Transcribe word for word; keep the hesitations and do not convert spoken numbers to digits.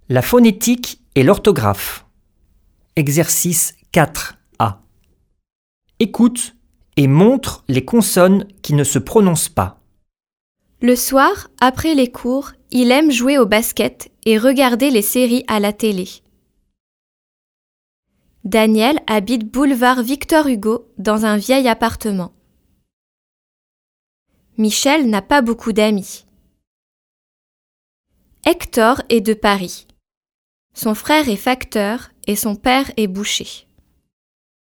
La phonétique et l'orthographe. Exercice quatre A. Écoute et montre les consonnes qui ne se prononcent pas. Le soir, après les cours, il aime jouer au basket et regarder les séries à la télé. Daniel habite boulevard Victor Hugo dans un vieil appartement. Michel n'a pas beaucoup d'amis. Hector est de Paris. Son frère est facteur et son père est boucher.